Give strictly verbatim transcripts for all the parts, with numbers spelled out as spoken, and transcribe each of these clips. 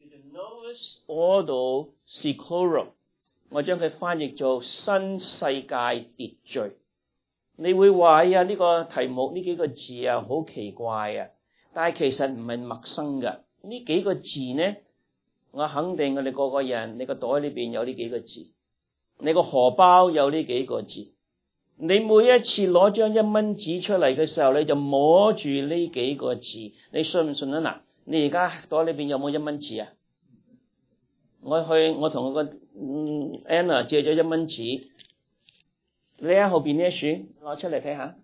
Novus Ordo Seclorum， 我將佢翻譯做新世界秩序。你會話呀，呢個題目呢幾個字啊，好奇怪啊！但係其實唔係陌生㗎。呢幾個字呢，我肯定我哋個個人，你個袋裏邊有呢幾個字，你個荷包有呢幾個字。你每一次攞張一蚊紙出嚟嘅時候，你就摸住呢幾個字，你信唔信啊？嗱，你而家袋裏邊有冇一蚊紙啊？我去，我同我個嗯 Anna 借咗一蚊紙，你喺後邊呢一書攞出嚟睇下，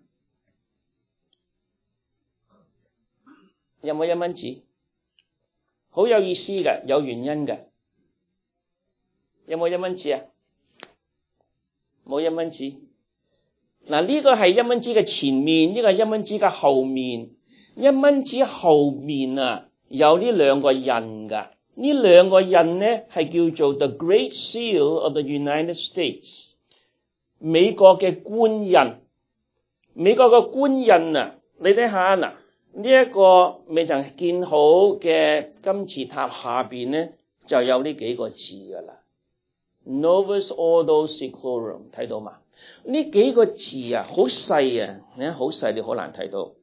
有冇一蚊紙？好有意思嘅，有原因嘅。有冇一蚊紙啊？冇一蚊紙。嗱，呢個係一蚊紙嘅前面，呢個係一蚊紙嘅後面。一蚊紙後面啊，有呢兩個印㗎。呢兩個印咧係叫做 The Great Seal of the United States， 美國嘅官印。美國嘅官印啊，你睇下嗱，呢一個未曾建好嘅金字塔下邊咧就有呢幾個字噶啦。Novus Ordo Seclorum， 睇到嘛？呢幾個字啊，好細啊，你睇好細，你好難睇到，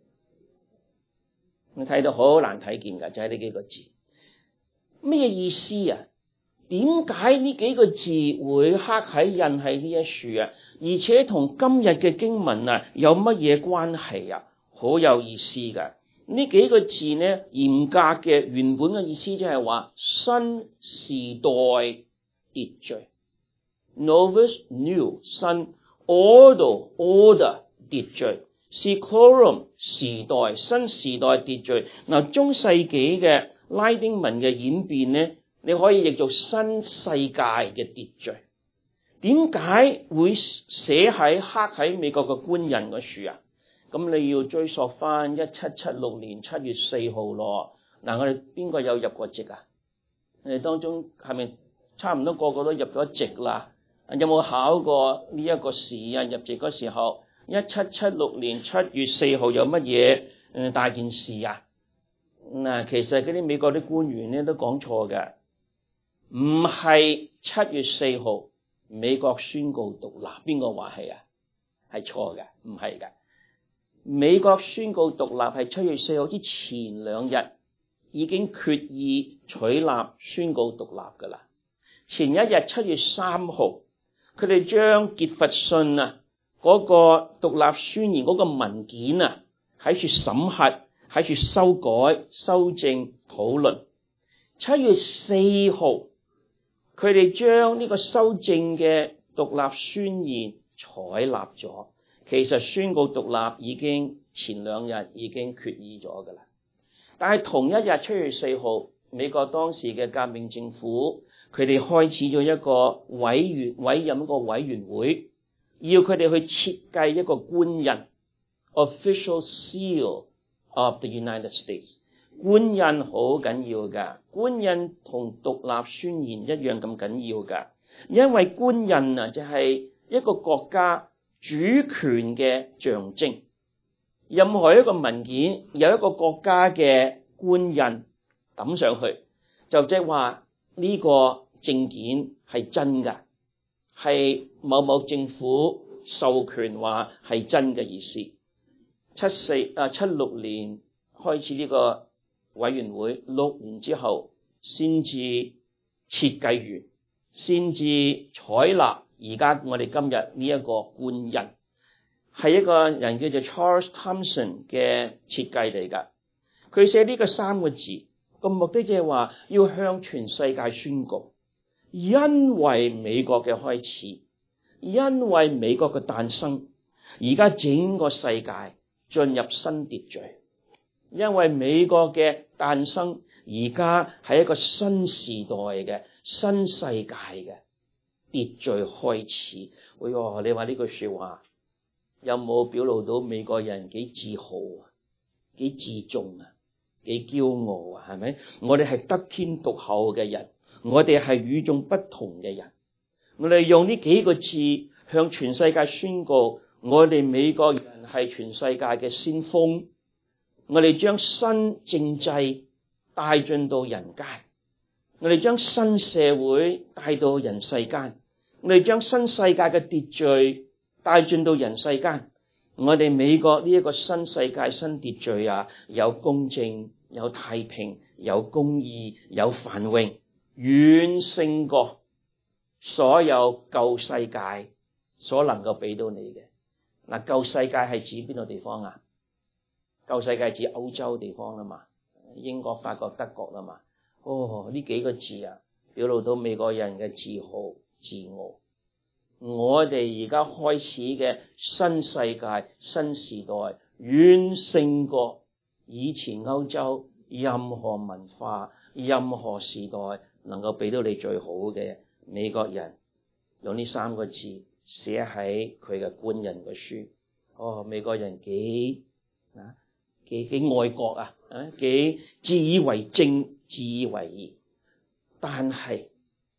你睇到好難睇見噶，就係呢幾個字。咩意思啊？點解呢幾個字會刻喺印喺呢一處啊？而且同今日嘅經文啊有乜嘢關係啊？好有意思噶。呢幾個字呢，嚴格嘅原本嘅意思即係話新時代秩序。Novus New 新 Ordo Order 秩序 Seclorum 時代新時代秩序。嗱，中世紀嘅拉丁文嘅演變呢，你可以譯做新世界嘅秩序。點解會寫喺刻喺美國嘅官印嗰處啊？咁你要追溯翻一七七六年七月四號咯。嗱，我哋邊個有入過籍啊？你哋當中係咪差唔多個個都入咗籍啦？有冇考過呢一個時啊？入籍嗰時候，一七七六年七月四號有乜嘢誒大件事啊？嗱，其實嗰啲美國啲官員咧都講錯嘅，唔係七月四號美國宣告獨立，邊個話係啊？係錯嘅，唔係嘅。美國宣告獨立係七月四號之前兩日已經決意取立宣告獨立噶啦。前一日七月三號，佢哋將傑弗遜啊嗰個獨立宣言嗰個文件啊喺處審核，喺處修改、修正、討論。七月四號，佢哋將呢個修正嘅獨立宣言採納咗。其實宣告獨立已經前兩日已經決議咗噶啦。但係同一日七月四號，美國當時嘅革命政府，佢哋開始咗一個委員委任一個委員會，要佢哋去設計一個官印 Official Seal of the United States。 官印好緊要噶，官印同獨立宣言一樣咁緊要噶，因為官印啊就係一個國家主權嘅象徵。任何一個文件有一個國家嘅官印抌上去，就即係話呢個證件係真㗎，係某某政府授權話係真嘅意思。七四啊七六年開始呢個委員會，六年之後先至設計完，先至採納而家我哋今日呢一個官印，係一個人叫做 Charles Thomson 嘅設計嚟㗎。佢寫呢個三個字個目的就係話要向全世界宣告，因為美國嘅開始，因為美國嘅誕生，而家整個世界進入新秩序。因為美國嘅誕生，而家係一個新時代嘅新世界嘅秩序開始。哎喲，你話呢句說話有冇表露到美國人幾自豪啊，幾自重啊，幾驕傲啊？係咪？我哋係得天獨厚嘅人，我哋係與眾不同嘅人。我哋用呢幾個字向全世界宣告，我哋美國人係全世界嘅先鋒。我哋將新政制帶進到人間， 我哋將新社會帶到人世間，我哋將新世界嘅秩序帶進到人世間。我哋美國呢一個新世界新秩序啊，有公正，有太平，有公義，有繁榮，遠勝過所有舊世界所能夠俾到你嘅。嗱，舊世界係指邊個地方啊？舊世界指歐洲地方啦嘛，英國、法國、德國啦嘛。哦，呢幾個字啊，表露到美國人嘅自豪、自傲。我哋而家開始嘅新世界、新時代，遠勝過以前歐洲任何文化、任何時代能夠俾到你最好嘅。美國人用呢三個字寫喺佢嘅官人嘅書。哦，美國人幾啊幾幾愛國啊，啊幾自以為正、自以為義。但係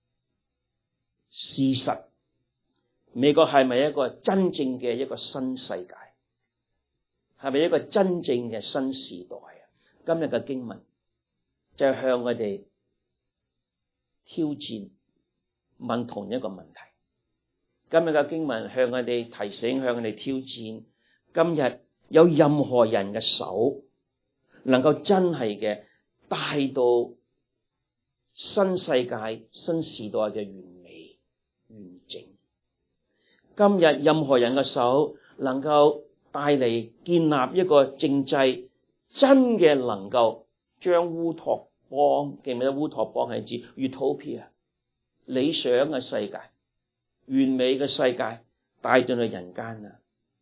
事實，美國係咪一個真正嘅一個新世界？係咪一個真正嘅新時代啊？今日嘅經文就係向我哋挑戰，問同一個問題。今日嘅經文向我哋提醒，向我哋挑戰。今日有任何人嘅手能夠真係嘅帶到新世界、新時代嘅完美、完整？今日任何人嘅手能夠帶嚟建立一個政制，真嘅能夠將烏托邦，記唔記得烏托邦係指 Utopia 理想嘅世界、完美嘅世界帶進去人間啊？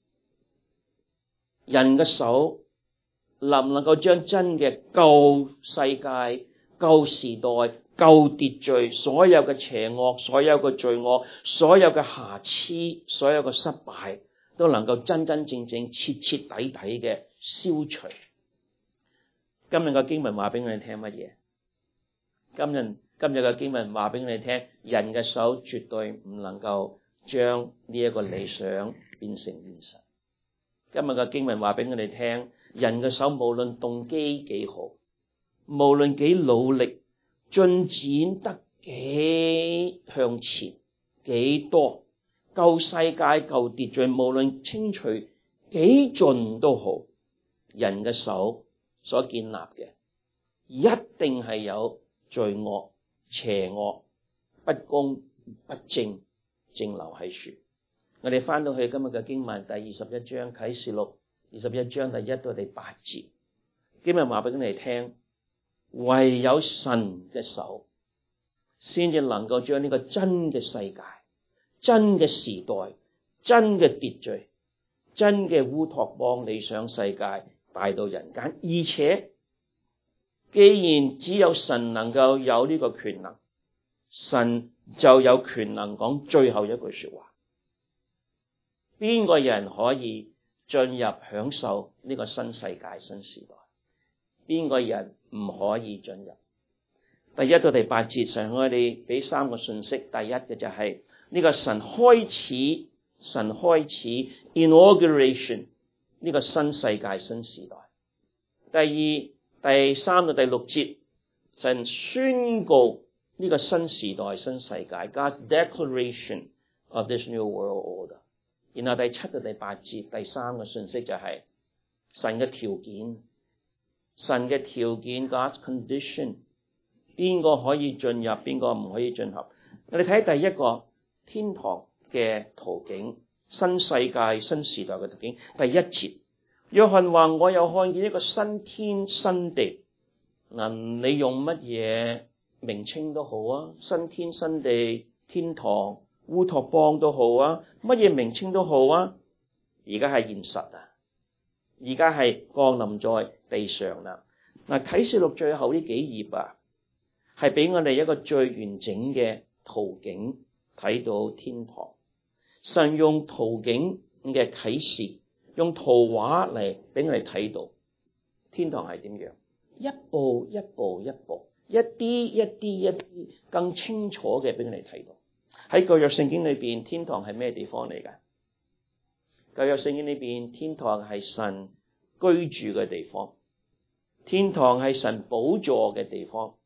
人嘅手能唔能夠將真嘅舊世界、舊時代、舊秩序，所有嘅邪惡、所有嘅罪惡、所有嘅瑕疵、所有嘅失敗，都能夠真真正正、徹徹底底嘅消除？今日嘅經文話俾我哋聽乜嘢？今日今日嘅經文話俾我哋聽，人嘅手絕對唔能夠將呢一個理想變成現實。今日嘅經文話俾我哋聽，人嘅手無論動機幾好，無論幾努力，進展得幾向前，幾多舊世界、舊秩序，無論清除幾盡都好，人嘅手所建立嘅一定係有罪惡、邪惡、不公、不正正留喺處。我哋翻到去今日嘅經文第二十一章啟示錄二十一章第一到第八節，經文話俾我哋聽，唯有神嘅手先至能夠將呢個真嘅世界、真嘅時代、真嘅秩序、真嘅烏托邦理想世界帶到人間。而且既然只有神能夠有呢個權能，神就有權能講最後一句說話。邊個人可以進入享受呢個新世界、新時代？邊個人唔可以進入？第一到第八節上，我哋俾三個信息。第一嘅就係呢個神開始，神開始 inauguration 呢個新世界、新時代。第二、第三到第六節，神宣告呢個新時代、新世界 God's declaration of this new world order。然後第七到第八節，第三個信息就係神嘅條件，神嘅條件 God's condition， 邊個可以進入，邊個唔可以進入。我哋睇第一個天堂嘅圖景，新世界、新時代嘅圖景。第一節，約翰話我又看見一個新天新地。嗱，你用乜嘢名稱都好啊，新天新地、天堂、烏托邦都好啊，乜嘢名稱都好啊，而家係現實啊，而家係降臨在地上啦。嗱，啟示錄最後呢幾頁啊，係俾我哋一個最完整嘅圖景，睇到天堂。神用圖景嘅啟示，用圖畫嚟俾我哋睇到天堂係點樣，一步一步一步，一啲一啲一啲更清楚嘅俾我哋睇到。喺舊約聖經裏邊，天堂係咩地方嚟㗎？舊約聖經裏邊，天堂係神居住嘅地方，天堂係神寶座嘅地方，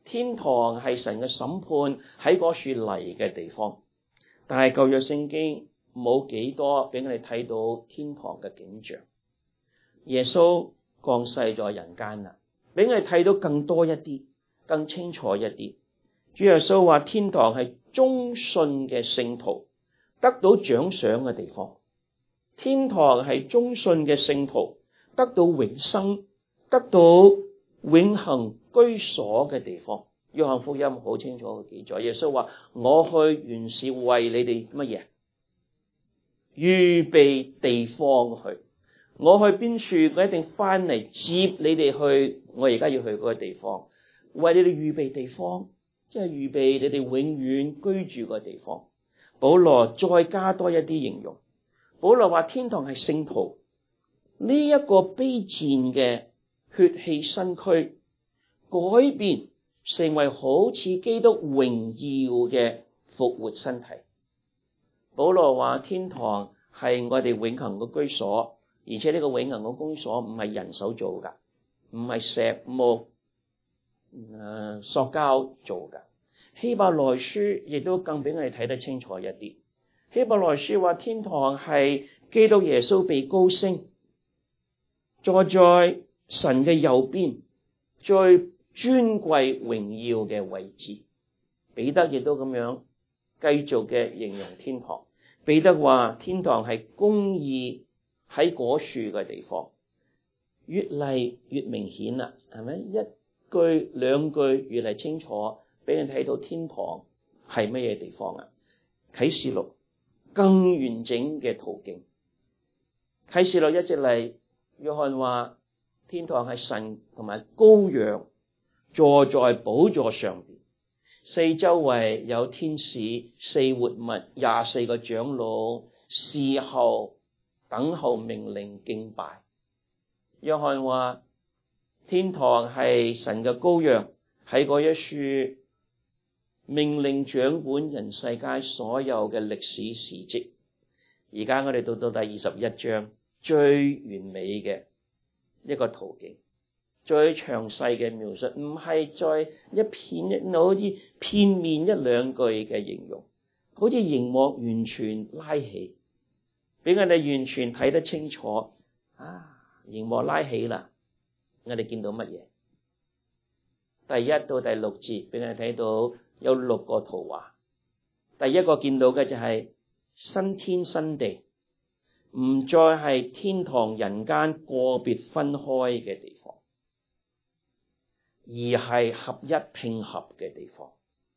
天堂係神嘅審判喺嗰處嚟嘅地方。但係舊約聖經冇幾多俾我哋睇到天堂嘅景象。耶穌降世在人間啦，俾我哋睇到更多一啲，更清楚一啲。主耶穌話天堂係忠信嘅聖徒得到獎賞嘅地方，天堂係忠信嘅聖徒得到永生、得到永恆居所嘅地方。約翰福音好清楚嘅記載，耶穌話我去原是為你哋乜嘢？預備地方去。我去邊處，我一定翻嚟接你哋去我而家要去嗰個地方，為你哋預備地方，即係預備你哋永遠居住個地方。保羅再加多一啲形容，保羅話天堂係聖徒呢一個卑賤嘅血氣身軀改變成為好似基督榮耀嘅復活身體。保羅話天堂係我哋永恆嘅居所，而且呢個永恆嘅居所唔係人手做噶，唔係石木、誒塑膠做噶。希伯來書亦都更俾我哋睇得清楚一啲。希伯來書話天堂係基督耶穌被高升，坐在神嘅右邊，最尊貴榮耀嘅位置。彼得亦都咁樣繼續嘅形容天堂。彼得話天堂係公義喺嗰處嘅地方，越嚟越明顯啦，係咪？一句兩句越嚟清楚，俾人睇到天堂係乜嘢地方啊？啟示錄更完整嘅途徑。啟示錄一直嚟，約翰話天堂係神同埋羔羊坐在寶座上邊，四周圍有天使、四活物、廿四個長老侍候等候命令敬拜。約翰話天堂係神嘅羔羊喺嗰一處命令掌管人世間所有嘅歷史事蹟。而家我哋到到第二十一章，最完美嘅一個途徑，最詳細嘅描述，唔係再一片一好似片面一兩句嘅形容，好似熒幕完全拉起，俾我哋完全睇得清楚。啊，熒幕拉起啦，我哋見到乜嘢？第一到第六節俾我哋睇到有六個圖畫。第一個見到嘅就係新天新地，唔再係天堂人間個別分開嘅地方，而係合一拼合嘅地方。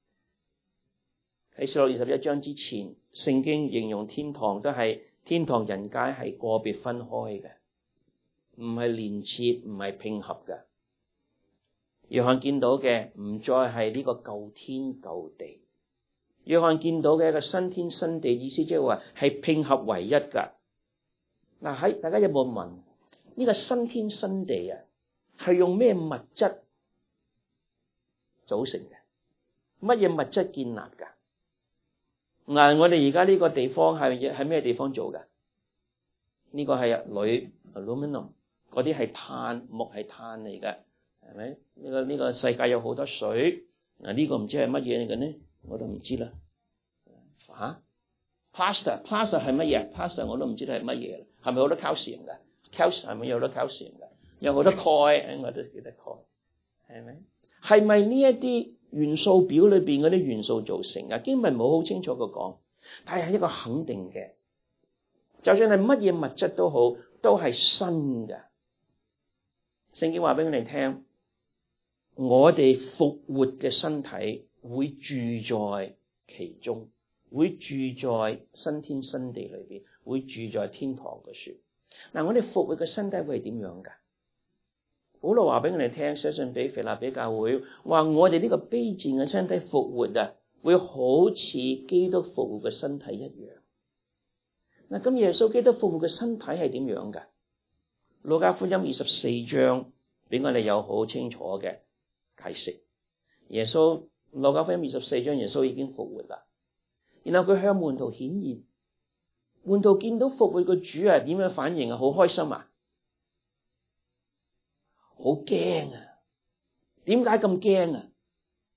喺啟示錄二十一章之前，聖經形容天堂都係天堂人間係個別分開嘅，唔係連接，唔係拼合嘅。約翰見到嘅唔再係呢個舊天舊地，約翰見到嘅一個新天新地，意思即係話係拼合為一噶。嗱，喺大家有冇問呢個新天新地啊，係用咩物質組成嘅？乜嘢物質建立噶？嗱，我哋而家呢個地方係係咩地方做噶？呢個係鋁 aluminum， 嗰啲係碳，木係碳嚟嘅。係咪？呢個呢個世界有好多水，嗱呢個唔知係乜嘢嚟嘅呢？我都唔知啦。吓 ，plaster plaster 係乜嘢 ？plaster 我都唔知道係乜嘢。係咪好多 calcium 噶 ？calcium 係咪有好多 calcium 噶？有好多鈣，我都記得鈣。係咪？係咪呢一啲元素表裏邊嗰啲元素造成啊？經文冇好清楚嘅講，但係一個肯定嘅，就算係乜嘢物質都好，都係新嘅。聖經話俾我哋聽，我哋復活嘅身體會住在其中，會住在新天新地裏邊，會住在天堂嘅處。嗱，我哋復活嘅身體會係點樣噶？保羅話俾我哋聽，寫信俾腓立比教會，話我哋呢個卑賤嘅身體復活啊，會好似基督復活嘅身體一樣。嗱，咁耶穌基督復活嘅身體係點樣噶？路加福音二十四章俾我哋有好清楚嘅解釋。耶穌路加福音二十四章，耶穌已經復活啦。然後佢向門徒顯現，門徒見到復活嘅主啊，點樣反應啊？好開心啊！好驚啊！點解咁驚啊？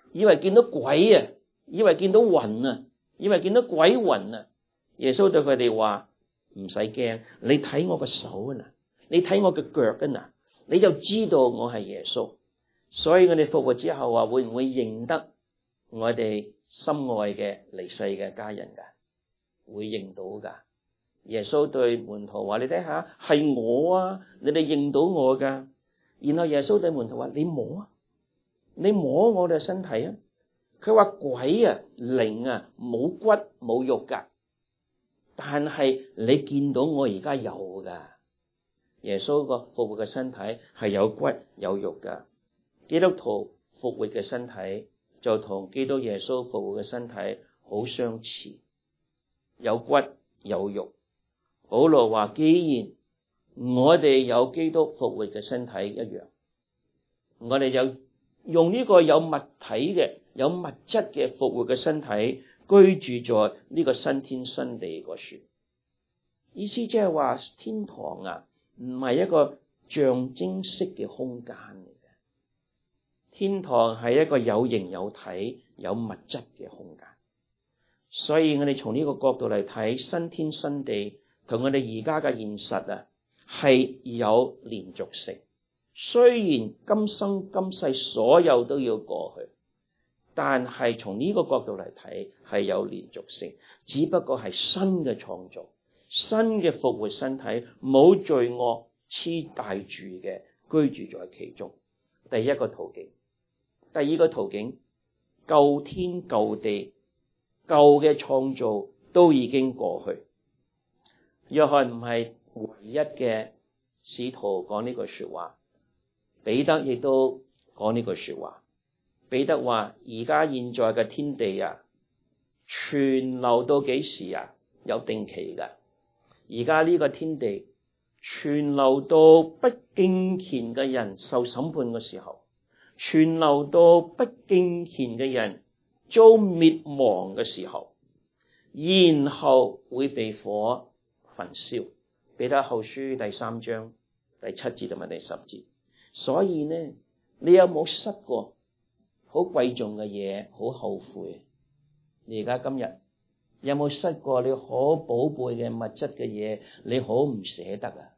以為見到鬼啊，以為見到魂啊，以為見到鬼魂啊。耶穌對佢哋話：唔使驚，你睇我個手啊嗱，你睇我嘅腳啊嗱，你就知道我係耶穌。所以我哋復活之後啊，會唔會認得我哋心愛嘅離世嘅家人噶？會認到噶。耶穌對門徒話：你睇下，係我啊，你哋認到我噶。然後耶穌對門徒話：你摸啊，你摸我哋身體啊。佢話鬼啊，靈啊，冇骨冇肉噶，但係你見到我而家有噶。耶穌個復活嘅身體係有骨有肉噶。基督徒復活嘅身體就同基督耶穌復活嘅身體好相似，有骨有肉。保羅話：既然我哋有基督復活嘅身體一樣，我哋有用呢個有物體嘅、有物質嘅復活嘅身體居住在呢個新天新地個處。意思即係話天堂啊，唔係一個象徵式嘅空間嚟嘅，天堂係一個有形有體有物質嘅空間。所以我哋從呢個角度嚟睇，新天新地同我哋而家嘅現實啊，係有連續性。雖然今生今世所有都要過去，但係從呢個角度嚟睇係有連續性，只不過係新嘅創造，新嘅復活身體，冇罪惡黐帶住嘅居住在其中。第一個途徑。第二個途徑，舊天舊地舊嘅創造都已經過去。約翰唔係唯一嘅使徒講呢句說話，彼得亦都講呢句說話。彼得話：而家現在嘅天地啊，存留到幾時啊？有定期㗎。而家呢個天地存留到不敬虔嘅人受審判嘅時候，存留到不敬虔嘅人遭滅亡嘅時候，然後會被火焚燒。彼得後書第三章第七節同埋第十節。所以呢，你有冇失過好貴重嘅嘢，好後悔？你而家今日有冇失過你好寶貝嘅物質嘅嘢？你好唔捨得啊，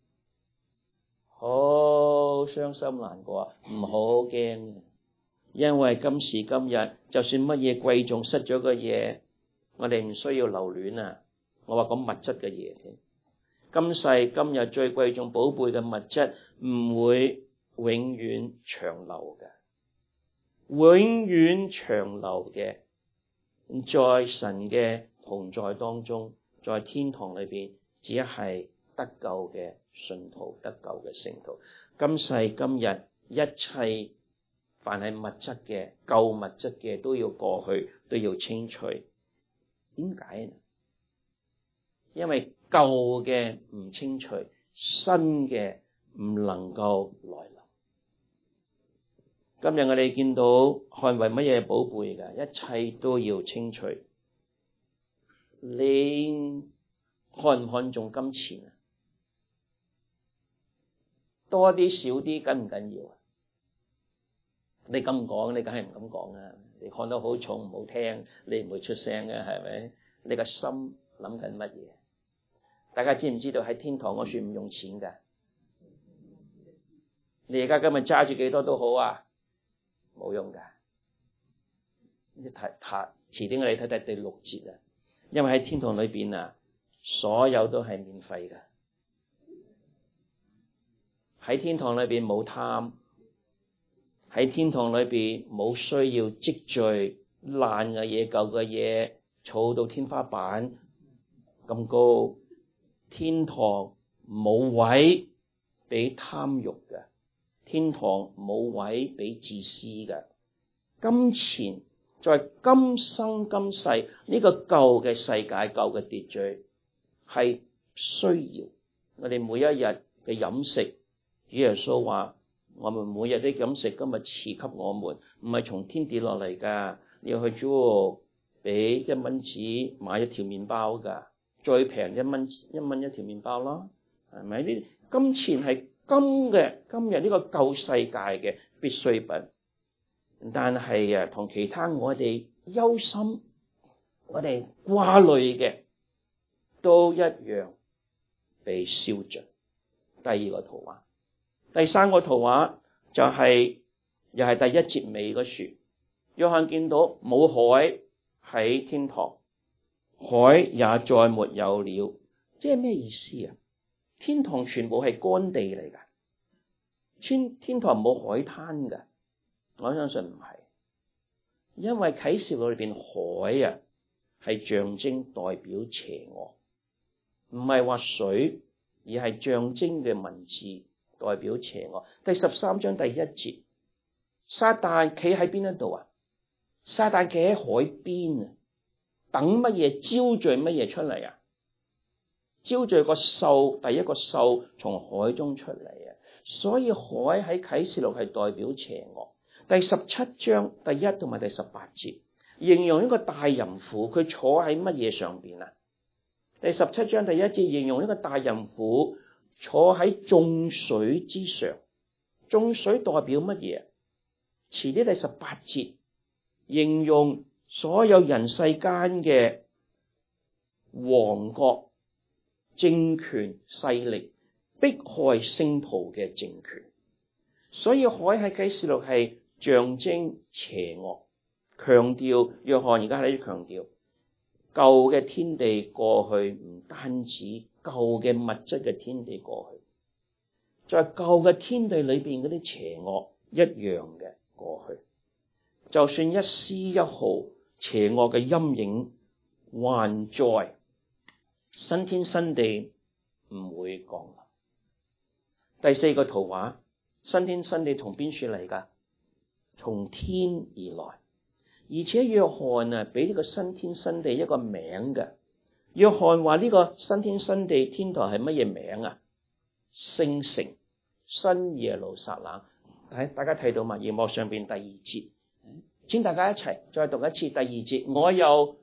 好傷心難過啊，唔好驚，因為今時今日就算乜嘢貴重失咗嘅嘢，我哋唔需要留戀啊。我話講物質嘅嘢添，今世今日最貴重寶貝嘅物質唔會永遠長留嘅，永遠長留嘅，在神嘅同在當中，在天堂裏邊，只係得救嘅信徒，得救嘅聖徒。今世今日一切凡係物質嘅、舊物質嘅都要過去，都要清除。點解呢？因為舊嘅唔清除，新嘅唔能夠來臨。今日我哋見到看為乜嘢寶貝㗎？一切都要清除。你看唔看重金錢啊？多啲少啲緊唔緊要啊？你咁講，你梗係唔敢講啊！你看得好重唔好聽，你唔會出聲嘅，係咪？你個心諗緊乜嘢？大家知唔知道喺天堂嗰處唔用錢㗎？你而家今日揸住幾多都好啊，冇用㗎。你睇睇，遲啲我哋睇睇第六節啊。因為喺天堂裏邊啊，所有都係免費㗎。喺天堂裏邊冇貪，喺天堂裏邊冇需要積聚爛嘅嘢、舊嘅嘢，儲到天花板咁高。天堂冇位俾貪欲嘅，天堂冇位俾自私嘅。金錢在今生今世呢個舊嘅世界、舊嘅秩序係需要。我哋每一日嘅飲食，主耶穌話：我們每日的飲食今日賜給我們，唔係從天跌落嚟㗎。你要去租俾一蚊紙買一條麵包㗎。最平一蚊一蚊一條麵包啦，係咪？呢金錢係今嘅今日呢個舊世界嘅必需品。 但係啊，同其他我哋憂心、我哋掛慮嘅都一樣被燒盡。第二個圖畫，第三個圖畫就係、是、又係第一節尾嗰處，約翰見到冇海喺天堂，海也再沒有了。即係咩意思啊？天堂全部係乾地嚟噶，天天堂冇海灘噶。我相信唔係，因為啟示錄裏邊海啊係象徵代表邪惡，唔係話水，而係象徵嘅文字代表邪惡。第十三章第一節，撒旦企喺邊一度啊？撒旦企喺海邊啊，等乜嘢？招聚乜嘢出嚟啊？招聚個獸，第一個獸從海中出嚟啊！所以海喺啟示錄係代表邪惡。第十七章第一同埋第十八節形容一個大淫婦，佢坐喺乜嘢上邊啊？第十七章第一節形容一個大淫婦坐喺眾水之上，眾水代表乜嘢？遲啲第十八節形容所有人世間嘅王國、政權勢力迫害聖徒嘅政權。所以海喺啟示錄係象徵邪惡，強調約翰而家喺度強調舊嘅天地過去，唔單止舊嘅物質嘅天地過去，在舊嘅天地裏邊嗰啲邪惡一樣嘅過去，就算一絲一毫邪惡嘅陰影還在，新天新地唔會降臨。第四個圖畫，新天新地從邊處嚟噶？從天而來，而且約翰啊俾呢個新天新地一個名嘅。約翰話呢個新天新地天堂係乜嘢名啊？聖城，新耶路撒冷。睇大家睇到嘛？熒幕上邊第二節，請大家一齊再讀一次第二節。我又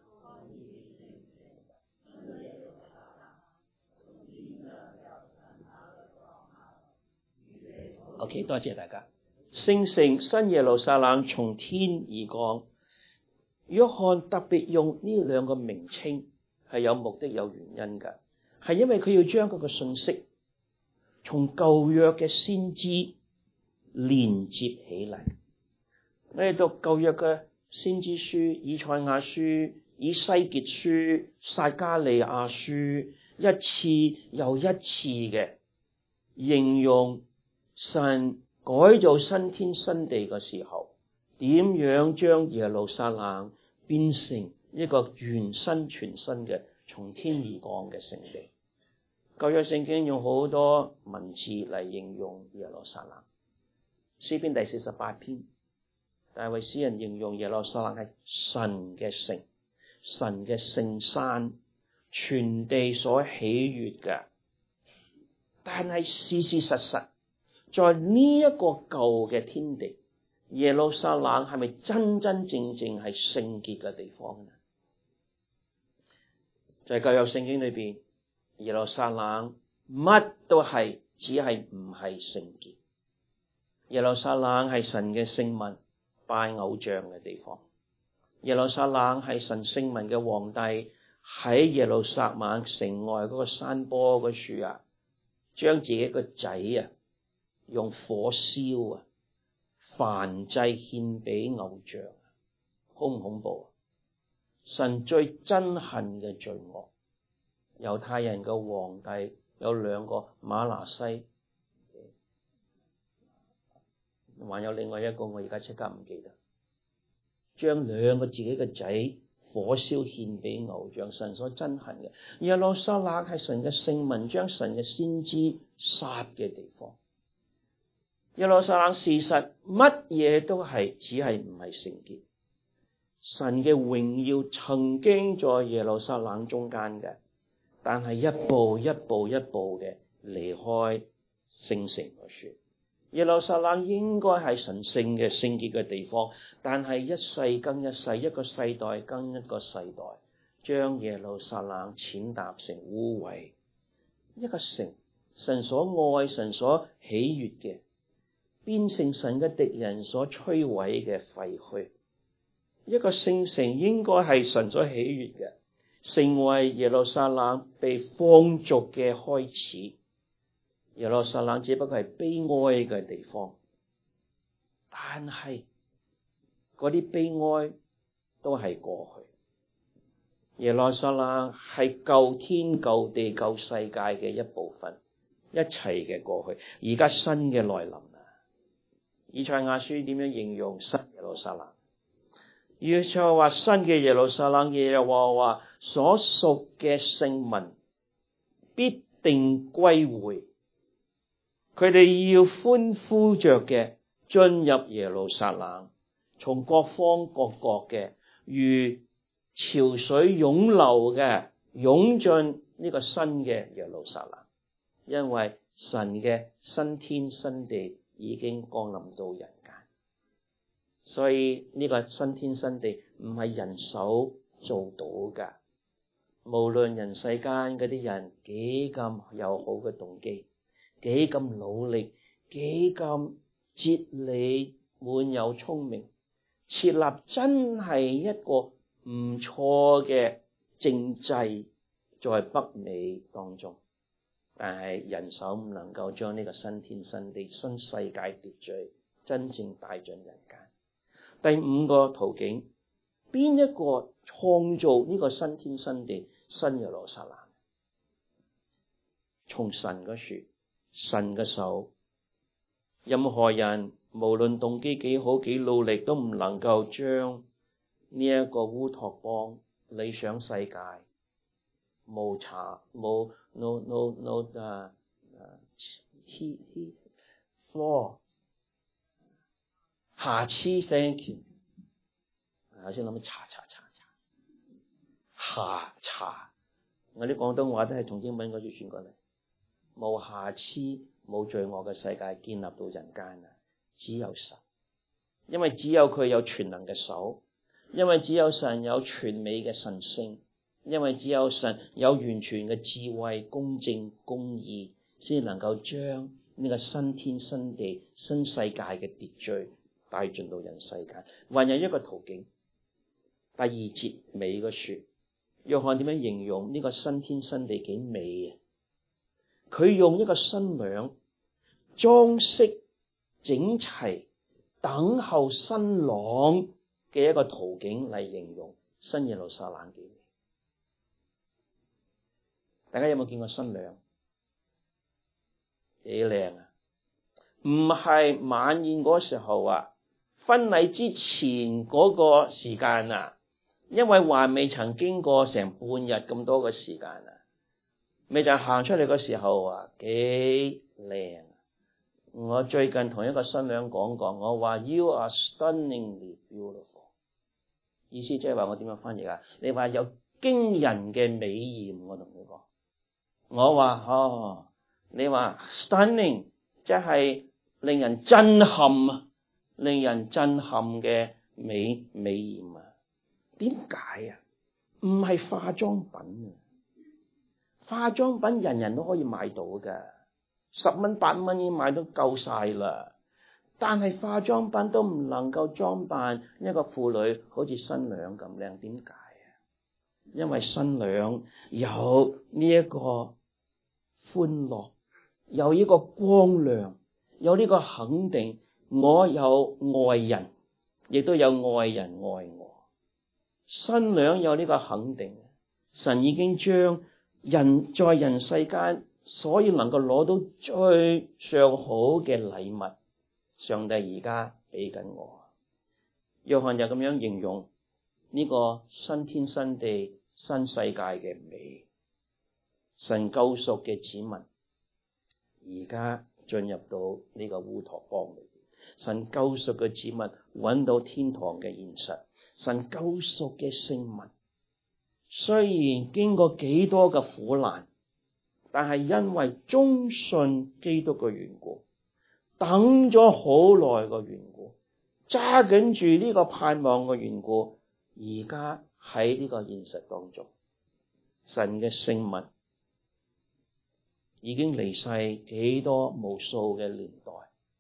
OK， 多謝大家。聖城新耶路撒冷從天而降。約翰特別用呢兩個名稱係有目的有原因㗎，係因為佢要將嗰個信息從舊約嘅先知連接起嚟。我哋讀舊約嘅先知書，以賽亞書、以西結書、撒迦利亞書，一次又一次嘅形容神改造新天新地嘅時候，點樣將耶路撒冷變成一個原新全新嘅從天而降嘅聖地。舊約聖經用好多文字嚟形容耶路撒冷。詩篇第四十八篇，大衛詩人形容耶路撒冷係神嘅城，神嘅聖山，全地所喜悅嘅。但係事事實實，在呢一個舊嘅天地，耶路撒冷係咪真真正正係聖潔嘅地方呢？在舊約聖經裏邊，耶路撒冷乜都係，只係唔係聖潔。耶路撒冷係神嘅聖民拜偶像嘅地方。耶路撒冷係神聖民嘅皇帝喺耶路撒冷城外嗰個山坡嗰處啊，將自己個仔啊用火燒啊，燔祭獻俾偶像，恐唔恐怖啊？神最憎恨嘅罪惡。猶太人嘅皇帝有兩個，馬拿西，還有另外一個我而家即刻唔記得，將兩個自己嘅仔火燒獻俾偶像，神所憎恨嘅。耶路撒冷係神嘅聖民將神嘅先知殺嘅地方。耶路撒冷事實乜嘢都係，只係唔係聖潔。神嘅榮耀曾經在耶路撒冷中間嘅，但係一步一步一步嘅離開聖城嗰處。耶路撒冷應該係神聖嘅聖潔嘅地方，但係一世更一世，一個世代更一個世代，將耶路撒冷踐踏成污穢。一個城，神所愛、神所喜悅嘅， 變成神嘅敵人所摧毀嘅廢墟。一個聖城應該係神所喜悅嘅，成為耶路撒冷被放逐嘅開始。耶路撒冷只不過係悲哀嘅地方，但係嗰啲悲哀都係過去。耶路撒冷係舊天舊地舊世界嘅一部分，一切嘅過去，而家新嘅來臨啦。以賽亞書點樣形容新耶路撒冷？以賽亞話新嘅耶路撒冷，耶和華話所屬嘅聖民必定歸回，佢哋要歡呼着嘅進入耶路撒冷，從各方各國嘅如潮水湧流嘅湧進呢個新嘅耶路撒冷，因為神嘅新天新地已經降臨到人間。所以呢個新天新地唔係人手做到噶，無論人世間嗰啲人幾咁有好嘅動機，幾咁努力，幾咁哲理滿有聰明，設立真係一個唔錯嘅政制在北美當中，但係人手唔能夠將呢個新天新地新世界秩序真正帶進人間。第五個途徑，邊一個創造呢個新天新地新耶路撒冷？從神嗰處，神嘅手。任何人無論動機幾好幾努力，都唔能夠將呢一個烏托邦理想世界無瑕無 no no no 啊 he he flaw 瑕疵 thank you 頭先諗起查查查查瑕疵，我啲廣東話都係從英文嗰處轉過嚟，無瑕疵冇罪惡嘅世界建立到人間啊！只有神，因為只有佢有全能嘅手，因為只有神有全美嘅神性，因為只有神有完全嘅智慧、公正、公義，先能夠將呢個新天新地新世界嘅秩序帶進到人世界。還有一個途徑，第二節尾嗰處，約翰點樣形容呢個新天新地幾美啊？佢用一個新娘裝飾整齊等候新郎嘅一個途徑嚟形容新耶路撒冷幾美。大家有冇見過新娘？幾靚啊！唔係晚宴嗰時候啊，婚禮之前嗰個時間啊，因為還未曾經過成半日咁多嘅時間啊，未就行出嚟嘅時候啊，幾靚！我最近同一個新娘講過，我話 You are stunningly beautiful， 意思即係話我點樣翻譯啊？你話有驚人嘅美艷，我同佢講。我話哦，你話 stunning 即係令人震撼啊，令人震撼嘅美美艷啊？點解啊？唔係化妝品啊，化妝品人人都可以買到噶。十蚊八蚊已經買到夠晒啦，但係化妝品都唔能夠裝扮一個婦女好似新娘咁靚，點解啊？因為新娘有呢一個歡樂，有呢個光亮，有呢個肯定，我有愛人，亦都有愛人愛我。新娘有呢個肯定，神已經將人在人世間所以能夠攞到最上好嘅禮物，上帝而家俾緊我。約翰就咁樣形容呢個新天新地新世界嘅美，神救贖嘅子民而家進入到呢個烏托邦裏邊，神救贖嘅子民揾到天堂嘅現實，神救贖嘅聖民雖然經過幾多嘅苦難，但係因為忠信基督嘅緣故，等咗好耐嘅緣故，揸緊住呢個盼望嘅緣故，而家喺呢個現實當中，神嘅聖民已經離世幾多無數嘅年代，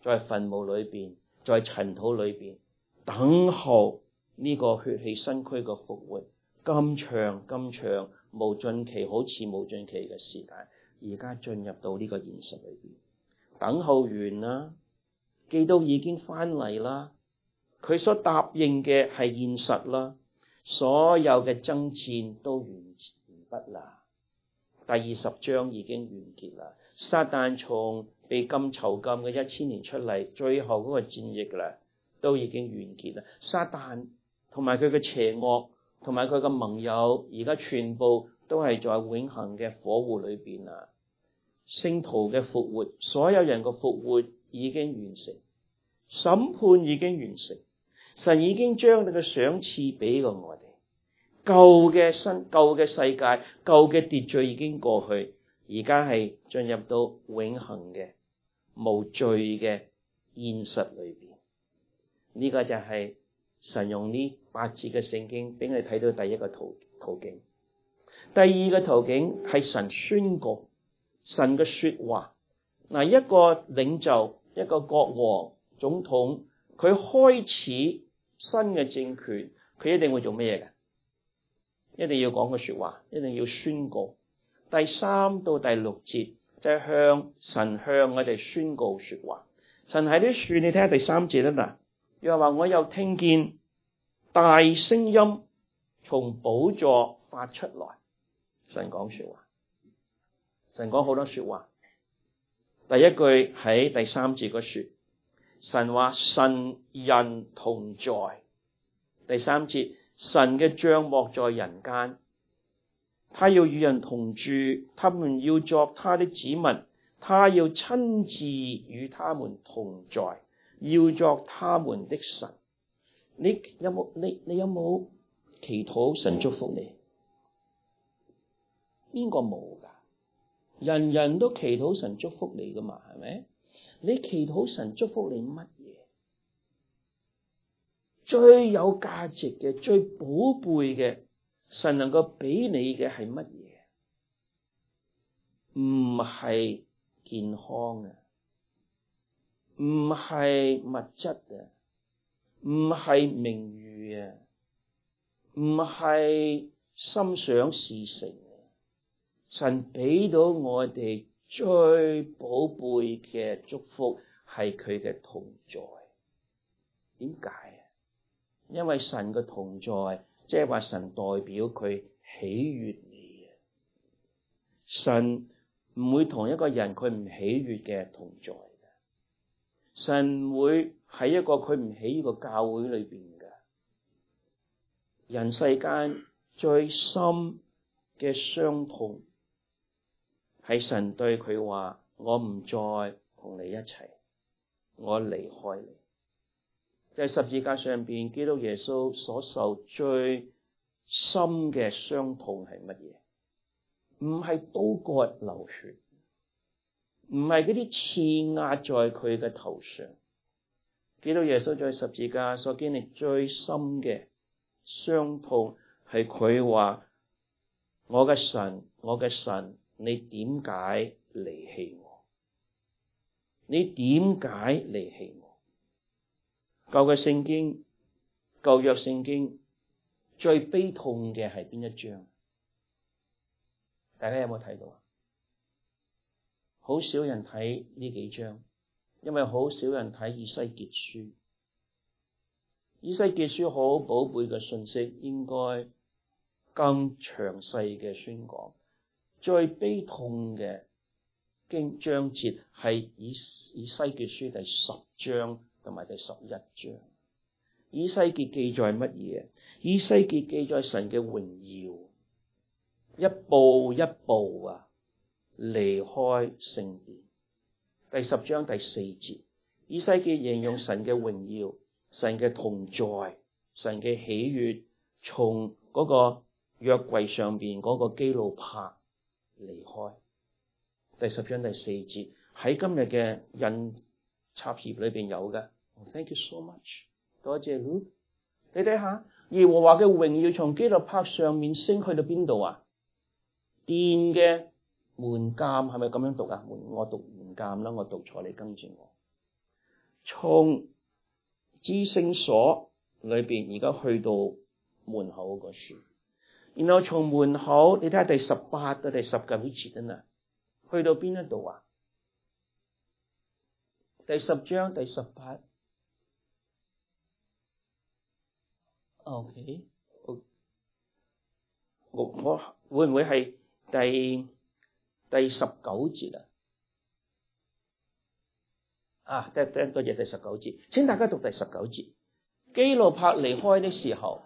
在墳墓裏邊，在塵土裏邊等候呢個血氣身軀嘅復活，咁長咁長無盡期，好似無盡期嘅時間，而家進入到呢個現實裏邊，等候完啦，基督已經翻嚟啦，佢所答應嘅係現實啦，所有嘅爭戰都完完畢啦，第二十章已經完結啦，撒旦從被禁囚禁嘅一千年出嚟，最後嗰個戰役啦，都已經完結啦。撒旦同埋佢嘅邪惡，同埋佢嘅盟友，而家全部都係在永恆嘅火湖裏邊啦。聖徒嘅復活，所有人嘅復活已經完成，審判已經完成，神已經將你嘅賞賜俾過我哋。舊嘅新舊嘅世界，舊嘅秩序已經過去，而家係進入到永恆嘅無罪嘅現實裏邊。呢、這個就係神用呢八節嘅聖經俾你睇到第一個途途徑。第二個途徑係神宣告，神嘅說話。嗱，一個領袖，一個國王、總統，佢開始新嘅政權，佢一定會做咩嘢嘅？一定要講個說話，一定要宣告。第三到第六節就係向神向我哋宣告說話。神喺呢處，你睇下第三節啦，嗱，又話我又聽見大聲音從寶座發出來。神講說話，神講好多說話。第一句喺第三節嗰說，神話神人同在。第三節，神嘅帳幕在人間，他要與人同住，他們要作他的子民，他要親自與他們同在，要作他們的神。你有冇你你有冇祈禱神祝福你？邊個冇噶？人人都祈禱神祝福你噶嘛，係咪？你祈禱神祝福你乜嘢？最有價值嘅、最寶貝嘅，神能夠俾你嘅係乜嘢？唔係健康啊，唔係物質啊，唔係名譽啊，唔係心想事成啊。神俾到我哋最寶貝嘅祝福係佢嘅同在。點解啊？因為神嘅同在，即係話神代表佢喜悅你啊。神唔會同一個人佢唔喜悅嘅同在嘅。神唔會喺一個佢唔喜悅嘅教會裏邊嘅。人世間最深嘅傷痛係神對佢話：我唔再同你一齊，我離開你。在十字架上邊，基督耶穌所受最深嘅傷痛係乜嘢？唔係刀割流血，唔係嗰啲刺壓在佢嘅頭上。基督耶穌在十字架所經歷最深嘅傷痛係佢話：我嘅神，我嘅神，你點解離棄我？你點解離棄我？舊嘅聖經，舊約聖經最悲痛嘅係邊一章？大家有冇睇到啊？好少人睇呢幾章，因為好少人睇以西結書。以西結書好寶貝嘅信息，應該更詳細嘅宣講。最悲痛嘅經章節係以以西結書第十章同埋第十一章。以西結記載乜嘢？以西結記載神嘅榮耀，一步一步啊離開聖殿。第十章第四節，以西結形容神嘅榮耀，神嘅同在，神嘅喜悅，從嗰個約櫃上邊嗰個基路伯離開。第十章第四節喺今日嘅印插頁裏邊有嘅。Thank you so much， 多謝 Luke。你睇下，耶和華嘅榮耀從基路伯上面升去到邊度啊？殿嘅門檻係咪咁樣讀啊？門我讀門檻啦，我讀錯，你跟住我。 從至聖所裏邊而家去到門口個處，然後從門口你睇下第十八到第十九節啊，去到邊一度啊？第十章第十八。OK， 我我會唔會係第第十九節啊？啊，得得多謝第十九節，請大家讀第十九節。基路伯離開的時候，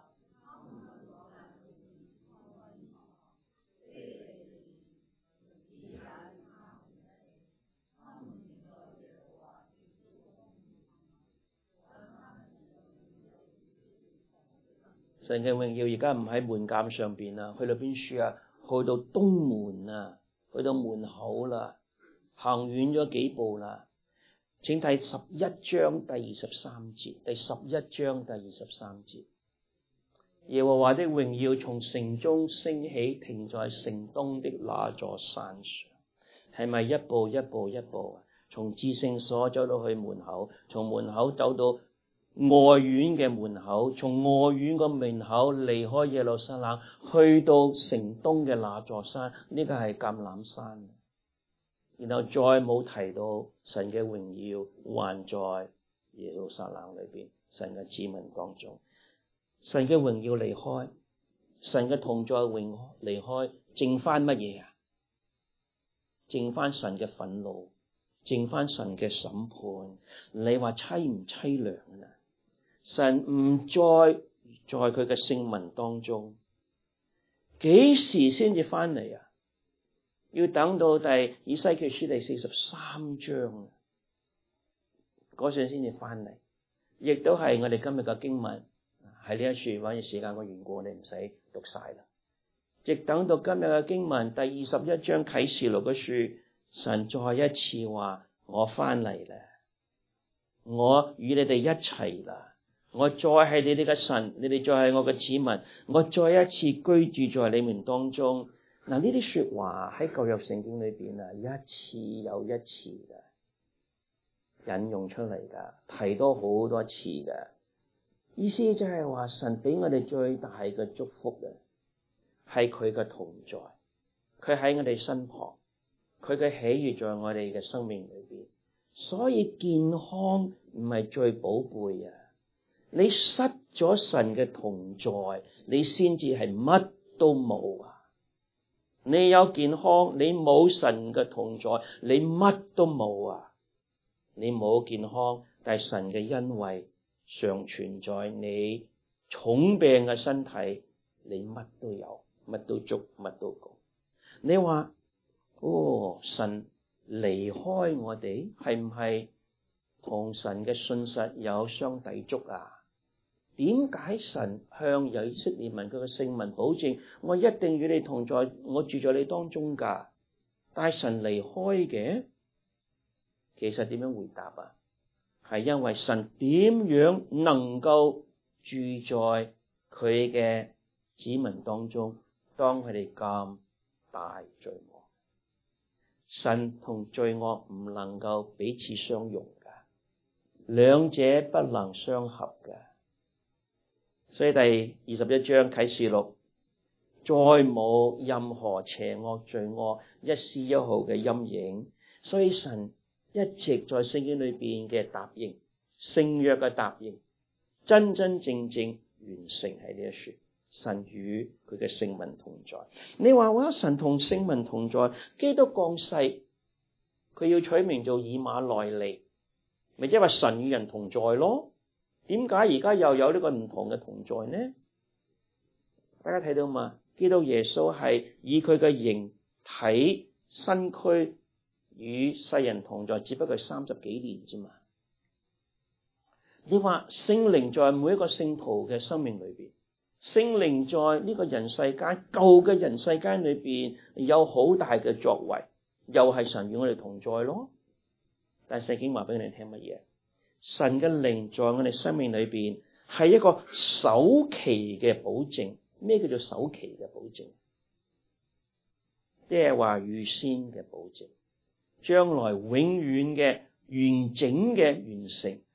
神嘅榮耀而家唔喺門檻上邊啦，去到邊處啊？去到東門啊，去到門口啦，行遠咗幾步啦。請睇十一章第二十三節，第十一章第二十三節，耶和華的榮耀從城中升起，停在城東的那座山上。係咪一步一步一步啊？從至聖所走到去門口，從門口走到外院嘅門口，從外院個門口離開耶路撒冷，去到城東嘅那座山，呢個係橄欖山。然後再冇提到神嘅榮耀還在耶路撒冷裏邊，神嘅子民當中，神嘅榮耀離開，神嘅同在永離開，剩翻乜嘢啊？剩翻神嘅憤怒，剩翻神嘅審判。你話淒唔淒涼啊？神唔再在佢嘅聖民當中，幾時先至翻嚟啊？要等到第以西結書第四十三章嗰陣先至翻嚟，亦都係我哋今日嘅經文喺呢一處，或者時間嘅緣故，你唔使讀晒啦。直等到今日嘅經文第二十一章啟示錄嘅書，神再一次話：我翻嚟啦，我與你哋一齊啦，我再係你哋嘅神，你哋再係我嘅子民，我再一次居住在你們當中。嗱，呢啲說話喺舊約聖經裏邊啊，一次又一次嘅引用出嚟噶，提多好多次嘅。意思就係話，神俾我哋最大嘅祝福嘅係佢嘅同在，佢喺我哋身旁，佢嘅喜悅在我哋嘅生命裏邊。所以健康唔係最寶貝啊！你失咗神嘅同在，你先至係乜都冇啊！你有健康，你冇神嘅同在，你乜都冇啊！你冇健康，但係神嘅恩惠常存在你重病嘅身體，你乜都有，乜都足，乜都夠。你話哦，神離開我哋，係唔係同神嘅信實有相抵觸啊？點解神向以色列民佢嘅聖民保證，我一定與你同在，我住在你當中噶？但係神離開嘅，其實點樣回答啊？係因為神點樣能夠住在佢嘅子民當中，當佢哋咁大罪惡？神同罪惡唔能夠彼此相容噶，兩者不能相合噶。所以第二十一章啟示錄再冇任何邪惡罪惡一絲一毫嘅陰影。所以神一直在聖經裏邊嘅答應，聖約嘅答應，真真正正完成喺呢一處。神與佢嘅聖民同在。你話哇，神同聖民同在，基督降世，佢要取名做以馬內利，咪即係話神與人同在咯？點解而家又有呢個唔同嘅同在呢？大家睇到嘛？基督耶穌係以佢嘅形體身軀與世人同在，只不過係三十幾年啫嘛。你話聖靈在每一個聖徒嘅生命裏邊，聖靈在呢個人世間舊嘅人世間裏邊有好大嘅作為，又係神與我哋同在咯。但係聖經話俾你哋聽乜嘢？神嘅靈在我哋生命裏邊係一個首期嘅保證。咩叫做首期嘅保證？即係話預先嘅保證，將來永遠嘅完整嘅完成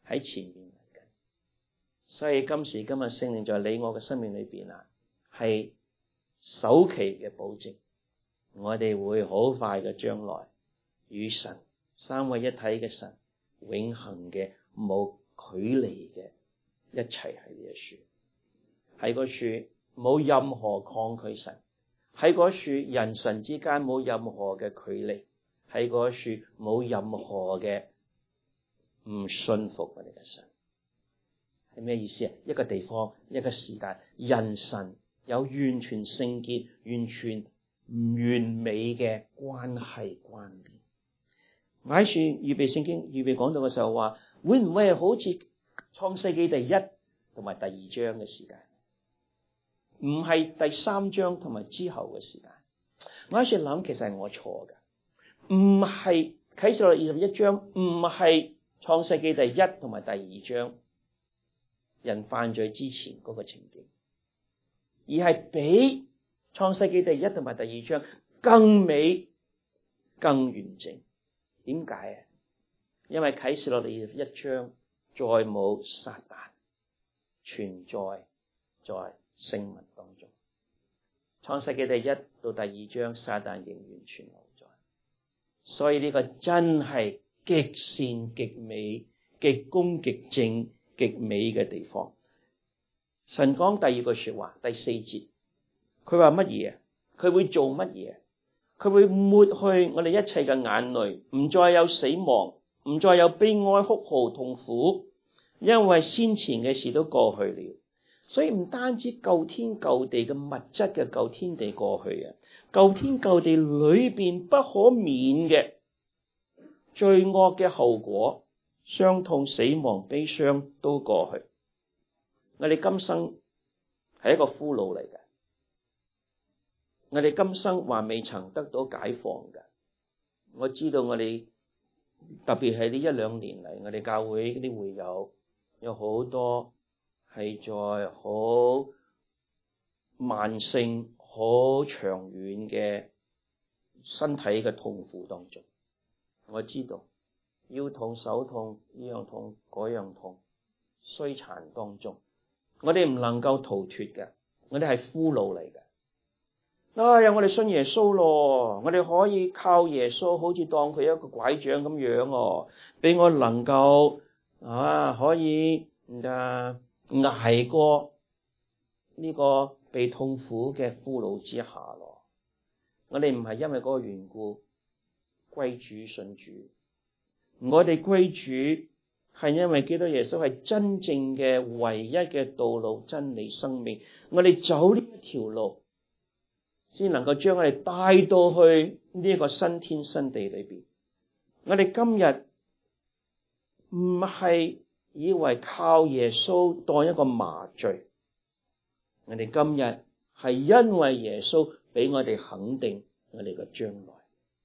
喺前面嚟緊。所以今時今日聖靈在你我嘅生命裏邊啊，係首期嘅保證，我哋會好快嘅將來與神三位一體嘅神永恆嘅冇距離嘅一齊喺呢一處，喺嗰處冇任何抗拒神，喺嗰處人神之間冇任何嘅距離，喺嗰處冇任何嘅唔信服我哋嘅神。係咩意思啊？一個地方，一個時間，人神有完全聖潔、完全唔完美嘅關係關聯。我喺處預備聖經、預備講道嘅時候話，會唔會係好似創世紀第一同埋第二章嘅時間？唔係第三章同埋之後嘅時間。我喺處諗，其實係我錯㗎，唔係啟示錄二十一章，唔係創世紀第一同埋第二章人犯罪之前嗰個情景，而係比創世紀第一同埋第二章更美、更完整。點解啊？因為啟示錄二十一章再冇撒旦存在在聖文當中，創世紀第一到第二章撒旦仍然存在，所以呢個真係極善極美、極公極正極美嘅地方。神講第二句說話，第四節，佢話乜嘢？佢會做乜嘢？佢會抹去我哋一切嘅眼淚，唔再有死亡，唔再有悲哀、哭號、痛苦，因為先前嘅事都過去了。所以唔單止舊天舊地嘅物質嘅舊天地過去啊，舊天舊地裏邊不可免嘅罪惡嘅後果、傷痛、死亡、悲傷都過去。我哋今生係一個俘虜嚟嘅，我哋今生還未曾得到解放嘅。我知道我哋特別係呢一兩年嚟，我哋教會啲會友有好多係在好慢性、好長遠嘅身體嘅痛苦當中。我知道腰痛、手痛、呢樣痛、嗰樣痛，衰殘當中，我哋唔能夠逃脫嘅，我哋係俘虜嚟嘅。哎呀，我哋信耶穌咯，我哋可以靠耶穌，好似當佢一個拐杖咁樣哦，俾我能夠啊可以啊捱過呢個被痛苦嘅俘虜之下咯。我哋唔係因為嗰個緣故歸主信主，我哋歸主係因為基督耶穌係真正嘅唯一嘅道路、真理、生命。我哋走呢一條路，先能夠將我哋帶到去呢一個新天新地裏邊。我哋今日唔係以為靠耶穌當一個麻醉，我哋今日係因為耶穌俾我哋肯定我哋嘅將來。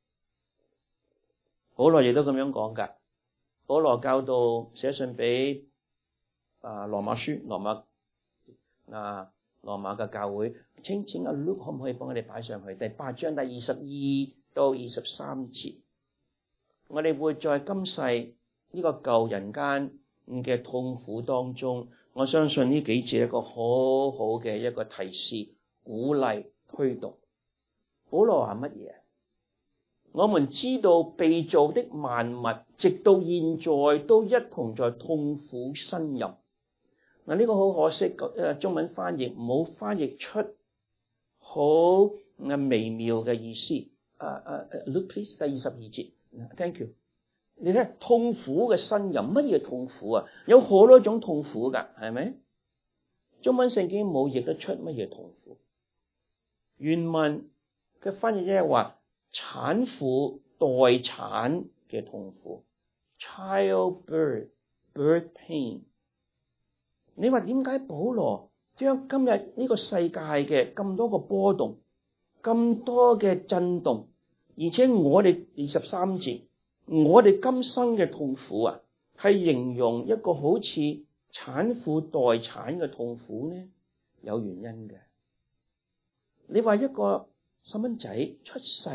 保羅亦都咁樣講噶。保羅教導寫信俾啊羅馬書羅馬啊羅馬嘅教會，請請阿 Luke 可唔可以幫我哋擺上去第八章第二十二到二十三節。我哋會在今世呢個舊人間嘅痛苦當中，我相信呢幾節係一個好好嘅一個提示、鼓勵、推動。保羅話乜嘢？我們知道被造的萬物直到現在都一同在痛苦呻吟。嗱，呢個好可惜，誒中文翻譯冇翻譯出好微妙嘅意思。誒誒誒 Look please 第二十二節 ，Thank you。你睇痛苦嘅呻吟，乜嘢痛苦啊？有好多種痛苦噶，係咪？中文聖經冇譯得出乜嘢痛苦。原文嘅翻譯即係話產婦待產嘅痛苦 ，childbirth birth pain。你話點解保羅將今日呢個世界嘅咁多個波動、咁多嘅震動，而且我哋二十三節，我哋今生嘅痛苦啊，係形容一個好似產婦待產嘅痛苦呢？有原因嘅。你話一個細蚊仔出世，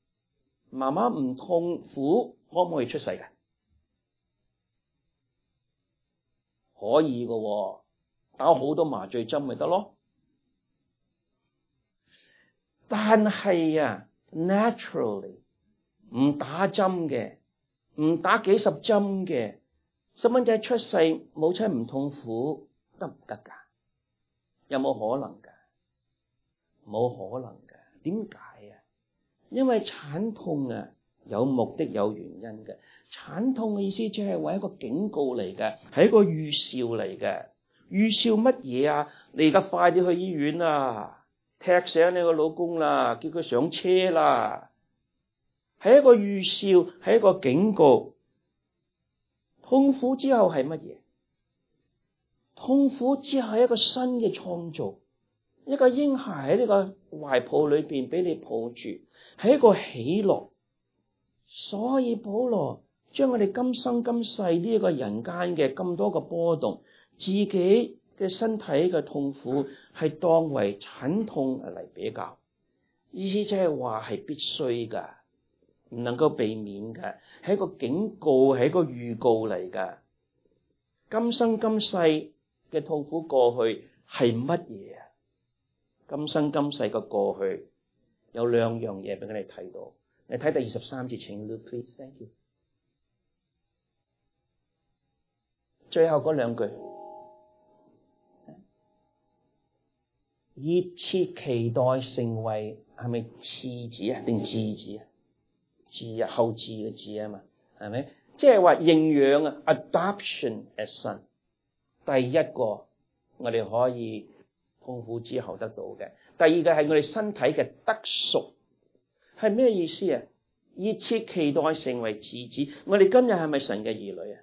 媽媽唔痛苦，可唔可以出世嘅？ 可以嘅喎，打好多麻醉針咪得咯。但係啊 naturally 唔打針嘅，唔打幾十針嘅，細蚊仔出世母親唔痛苦得唔得㗎？有冇可能㗎？冇可能㗎。點解啊？因為產痛啊有目的有原因嘅。產痛嘅意思即係話一個警告嚟嘅，係一個預兆嚟嘅。預兆乜嘢啊？你而家快啲去醫院啊，踢醒你個老公啦，叫佢上車啦。係一個預兆，係一個警告。痛苦之後係乜嘢？痛苦之後係一個新嘅創造。一個嬰孩喺呢個懷抱裏邊俾你抱住，係一個喜樂。所以保羅將我哋今生今世呢一個人間嘅咁多個波動，自己嘅身體嘅痛苦係當為慘痛嚟比較，意思即係話係必須噶，唔能夠避免噶，係一個警告，係一個預告嚟噶。今生今世嘅痛苦過去係乜嘢啊？今生今世嘅過去有兩樣嘢俾我哋睇到。你睇第二十三節，請 Luke please thank you。最後嗰兩句，熱切期待成為，係咪次子啊定次子啊？字啊後字嘅字啊嘛，係咪？即係話認養啊 ，adoption as son。第一個我哋可以痛苦之後得到嘅，第二個係我哋身體嘅得贖，係咩意思啊？熱切期待成為次子，我哋今日係咪神嘅兒女啊？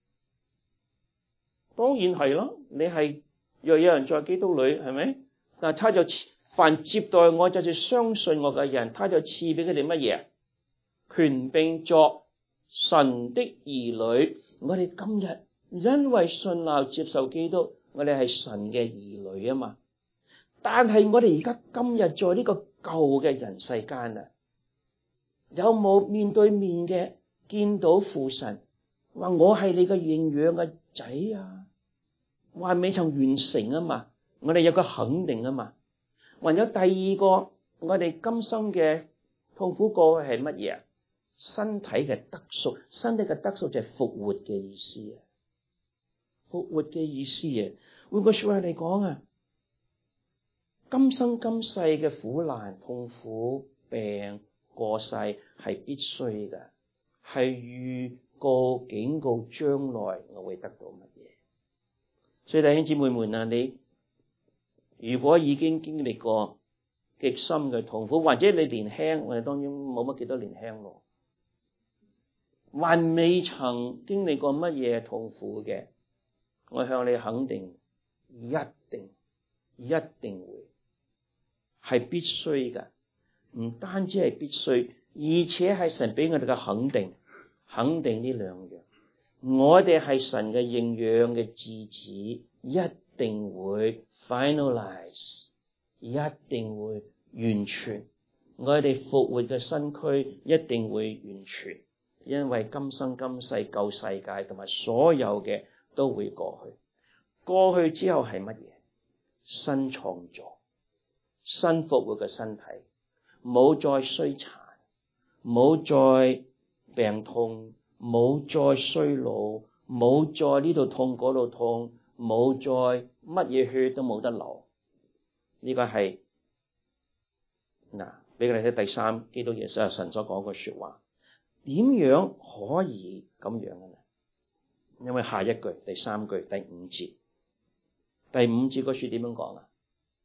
當然係咯，你係若有人在基督裏，係咪？但係他就凡接待我，就是相信我嘅人，他就賜俾佢哋乜嘢？權柄作神的兒女。我哋今日因為信賴接受基督，我哋係神嘅兒女啊嘛。但係我哋而家今日在呢個舊嘅人世間啊，有冇面對面嘅見到父神，話我係你嘅認養嘅仔啊？還未曾完成啊嘛，我哋有個肯定啊嘛。還有第二個，我哋今生嘅痛苦過去係乜嘢啊？身體嘅得贖，身體嘅得贖就係復活嘅意思啊！復活嘅意思啊！換句說話嚟講啊，今生今世嘅苦難、痛苦、病、過世係必須嘅，係預告、警告將來我會得到乜嘢。所以弟兄姊妹們啊，你如果已經經歷過極深嘅痛苦，或者你年輕，我哋當然冇乜幾多年輕咯，還未曾經歷過乜嘢痛苦嘅，我向你肯定，一定一定會係必須嘅，唔單止係必須，而且係神俾我哋嘅肯定，肯定呢兩樣。我哋係神嘅認養嘅嗣子，一定會 finalize， 一定會完全。我哋復活嘅身軀一定會完全，因為今生今世舊世界同埋所有嘅都會過去。過去之後係乜嘢？新創造，新復活嘅身體，冇再衰殘，冇再病痛，冇再衰老，冇再呢度痛嗰度痛，冇再乜嘢血都冇得流。呢、這個係嗱，俾佢哋睇第三基督耶穌神所講嘅說話，點樣可以咁樣嘅呢？因為下一句第三句第五節，第五節個說點樣講啊？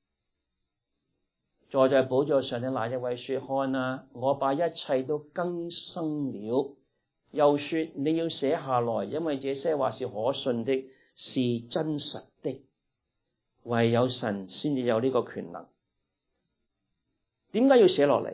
坐在寶座上的那一位說：看啊，我把一切都更新了。又說：你要寫下來，因為這些話是可信的，是真實的。唯有神先至有呢個權能。點解要寫落嚟？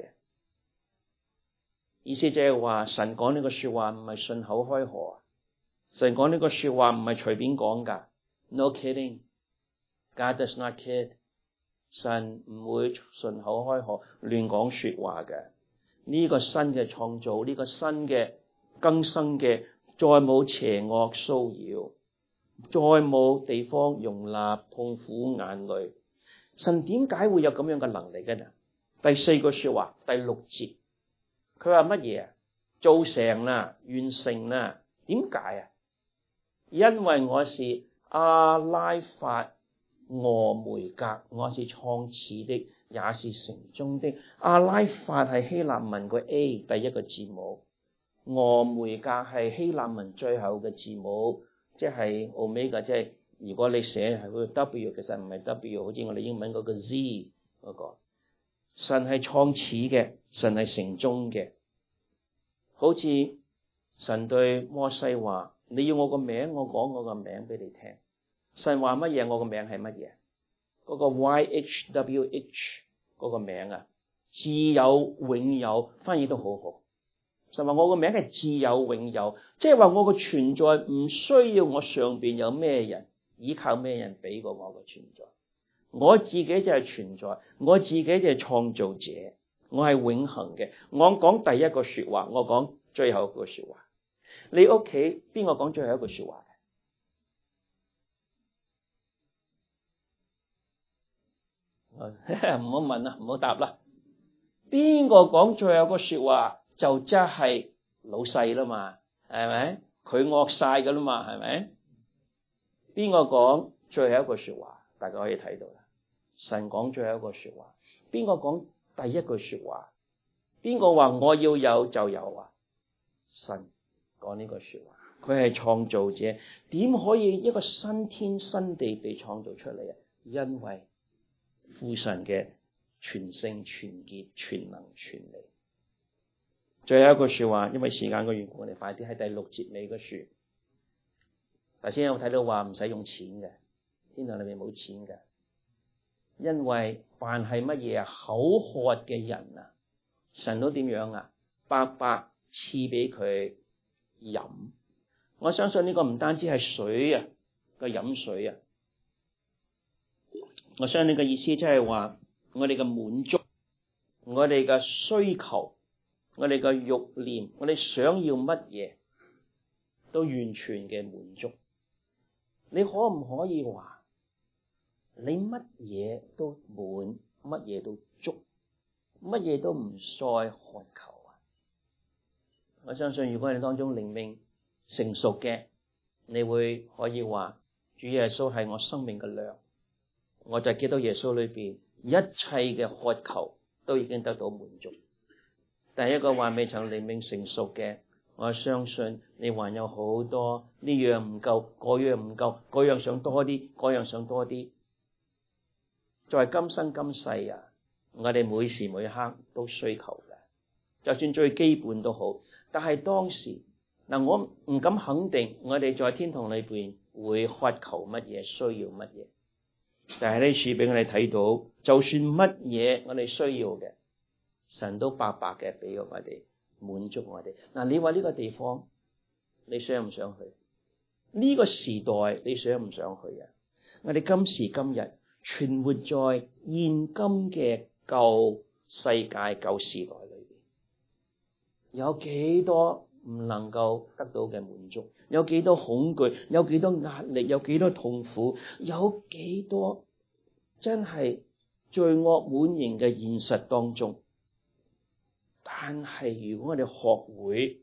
意思即係話神講呢個說話唔係順口開河，神講呢個說話唔係隨便講噶。No kidding, God does not kid。神唔會順口開河亂講說話嘅。呢個新嘅創造，呢個新嘅更新嘅，再冇邪惡騷擾， 再冇地方容納痛苦眼淚。神點解會有咁樣嘅能力嘅呢？第四句說話，第六節，佢話乜嘢啊？做成啦，完成啦。點解啊？因為我是阿拉法俄梅格，我是創始的，也是成終的。阿拉法係希臘文個 A 第一個字母，俄梅格係希臘文最後嘅字母，即係 omega， 即係如果你寫係個 W， 其實唔係 W， 好似我哋英文嗰個 Z 嗰個。神係創始嘅，神係成終嘅。好似神對摩西話：你要我個名，我講我個名俾你聽。神話乜嘢？我個名係乜嘢？嗰個 Y H W H 嗰個名啊，自有永有，翻譯都好好。神話我個名係自有永有，即係話我個存在唔需要我上邊有咩人，依靠咩人俾過我個存在。我自己就係存在，我自己就係創造者，我係永恆嘅。我講第一個說話，我講最後一個說話。你屋企邊個講最後一個說話嘅？唔好問啦，唔好答啦。邊個講最後一個說話就即係老細啦嘛，係咪？佢惡晒噶啦嘛，係咪？邊個講最後一個說話？大家可以睇到啦。神講最後一個說話，邊個講第一句說話？邊個話我要有就有啊？神講呢個說話，佢係創造者，點可以一個新天新地被創造出嚟啊？因為父神嘅全聖全潔全能全利。最後一句說話，因為時間嘅緣故，我哋快啲喺第六節尾嘅書。頭先有睇到話唔使用錢嘅，天堂裏面冇錢嘅。因為凡係乜嘢啊，口渴嘅人啊，神都點樣啊，白白賜俾佢飲。我相信呢個唔單止係水啊，個飲水啊，我相信呢個意思即係話我哋嘅滿足，我哋嘅需求，我哋嘅慾念，我哋想要乜嘢都完全嘅滿足。你可唔可以話你乜嘢都滿，乜嘢都足，乜嘢都唔再渴求啊？我相信如果你當中靈命成熟嘅，你會可以話主耶穌係我生命嘅糧，我就基督耶穌裏邊一切嘅渴求都已經得到滿足。但係一個還未曾靈命成熟嘅，我相信你還有好多呢樣唔夠，嗰樣唔夠，嗰樣想多啲，嗰樣想多啲。在今生今世啊，我哋每時每刻都需求嘅，就算最基本都好。但係當時嗱，我唔敢肯定我哋在天堂裏邊會渴求乜嘢，需要乜嘢。但係呢處俾我哋睇到，就算乜嘢我哋需要嘅，神都白白嘅俾我哋滿足我哋。嗱，你話呢個地方你想唔想去？呢個時代你想唔想去啊？我哋今時今日存活在現今嘅舊世界、舊時代裏邊，有幾多唔能夠得到嘅滿足？有幾多恐懼？有幾多壓力？有幾多痛苦？有幾多真係罪惡滿盈嘅現實當中？但係如果我哋學會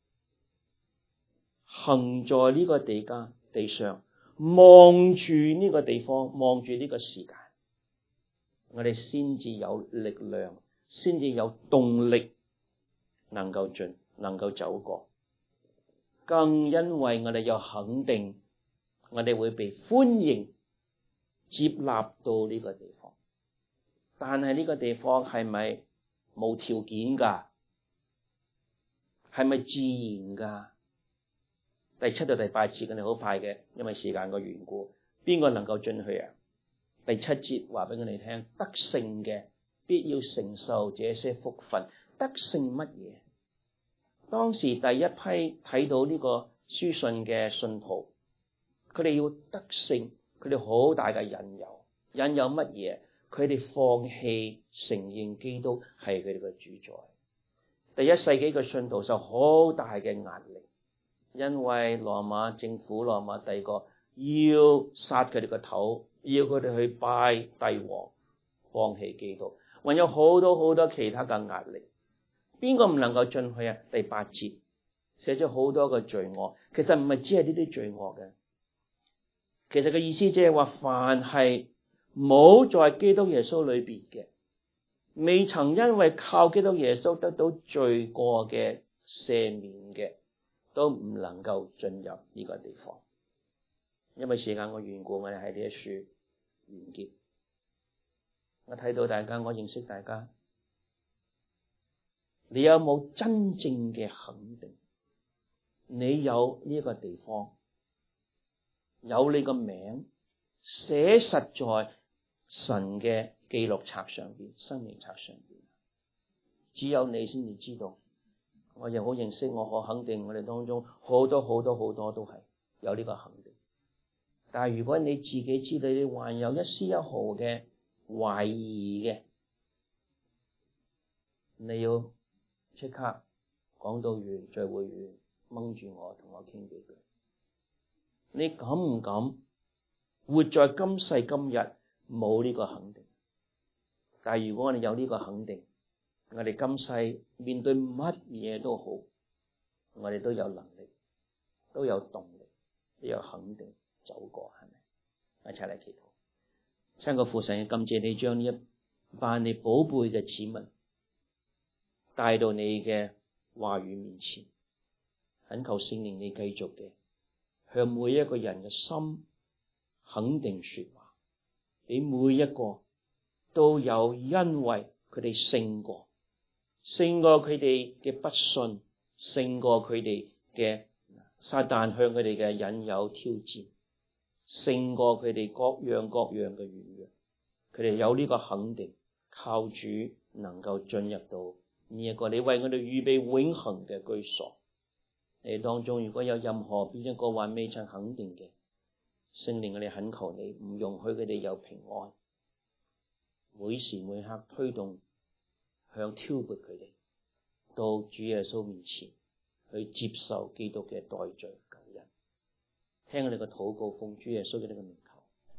行在呢個地間地上，望住呢個地方，望住呢個時間，我哋先至有力量，先至有動力能夠進，能夠走過。更因為我哋有肯定，我哋會被歡迎接納到呢個地方。但係呢個地方係咪無條件噶？係咪自然噶？第七到第八節，我哋好快嘅，因為時間個緣故，邊個能夠進去啊？第七節話俾我哋聽，得勝嘅必要承受這些福分。得勝乜嘢？當時第一批睇到呢個書信嘅信徒，佢哋要得勝，佢哋好大嘅引誘。引誘乜嘢？佢哋放棄承認基督係佢哋嘅主宰。第一世紀嘅信徒受好大嘅壓力。因為羅馬政府、羅馬帝國要殺佢哋個頭，要佢哋去拜帝王，放棄基督，還有好多好多其他嘅壓力。邊個唔能夠進去啊？第八節寫咗好多個罪惡，其實唔係只係呢啲罪惡嘅。其實嘅意思即係話，凡係冇在基督耶穌裏邊嘅，未曾因為靠基督耶穌得到罪過嘅赦免嘅，都唔能夠進入呢個地方。因為時間嘅緣故，我哋喺呢一處完結。我睇到大家，我認識大家，你有冇真正嘅肯定？你有呢個地方，有你個名寫實在神嘅記錄冊上邊、生命冊上邊，只有你先至知道。我又好認識，我可肯定我哋當中好多好多好多都係有呢個肯定。但係如果你自己知道你還有一絲一毫嘅懷疑嘅，你要即刻講到完聚會完掹住我，同我傾幾句。你敢唔敢活在今世今日冇呢個肯定？但係如果我哋有呢個肯定，我哋今世面對乜嘢都好，我哋都有能力，都有動力，都有肯定走過，係咪？一齊嚟祈禱。親愛嘅父神，感謝你將呢一班你寶貝嘅子民帶到你嘅話語面前，懇求聖靈你繼續嘅向每一個人嘅心肯定說話，俾每一個都有因為佢哋勝過，勝過佢哋嘅不信，勝過佢哋嘅撒旦向佢哋嘅引誘挑戰，勝過佢哋各樣各樣嘅軟弱，佢哋有呢個肯定，靠主能夠進入到呢一個你為我哋預備永恆嘅居所。你當中如果有任何邊一個還未曾肯定嘅，聖靈我哋懇求你唔容許佢哋有平安，每時每刻推動向挑撥佢哋到主耶穌面前去接受基督嘅代罪救恩。聽我哋嘅禱告，奉主耶穌嘅呢個名。